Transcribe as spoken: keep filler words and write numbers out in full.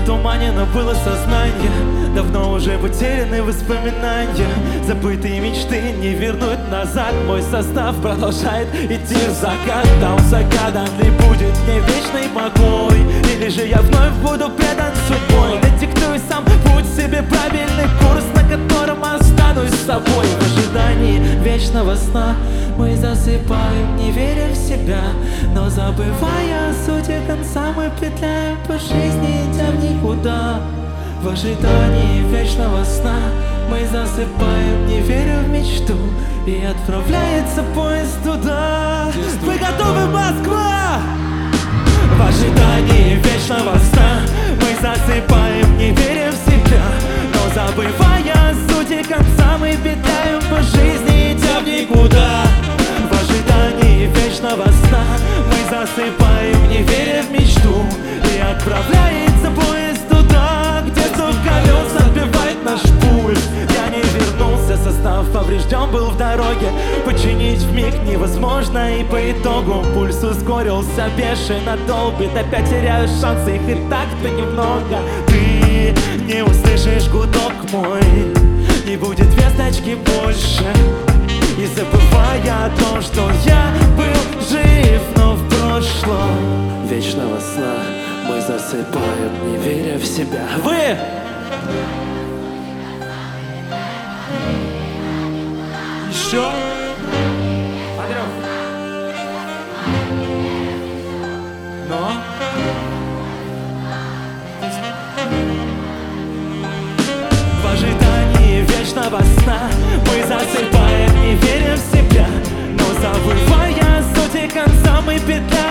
затуманено было сознание, давно уже потеряны воспоминания. Забытые мечты не вернуть назад. Мой состав продолжает идти в закат. Там загадан ли будет мне вечный покой, или же я вновь буду предан судьбой? Диктую сам путь себе, правильный курс, на котором останусь с собой. В ожидании вечного сна мы засыпаем, не веря в себя, но забывая о сути конца, мы петляем по жизни, идя в никуда. В ожидании вечного сна мы засыпаем, не веря в мечту, и отправляется поезд туда. Вы готовы, Москва? В ожидании вечного сна мы засыпаем, не веря в себя, но забывая о сути конца, мы петляем по жизни, идя в никуда. В ожидании вечного сна мы засыпаем, не веря в мечту, и отправляется поезд туда, где стук колес отбивает наш пульс. Я не вернулся, состав поврежден был в дороге, починить вмиг невозможно, и по итогу пульс ускорился, бешено долбит. Опять теряю шансы, их и так-то немного. Ты не услышишь гудок мой, не будет весточки больше, и забывая о том, что я был жив, но в прошлом вечного сна мы засыпаем, не веря в себя. Вы! Еще? Подрём. Но? В ожидании вечного сна мы засыпаем, не веря в себя, но забывая о сути конца, мы петляем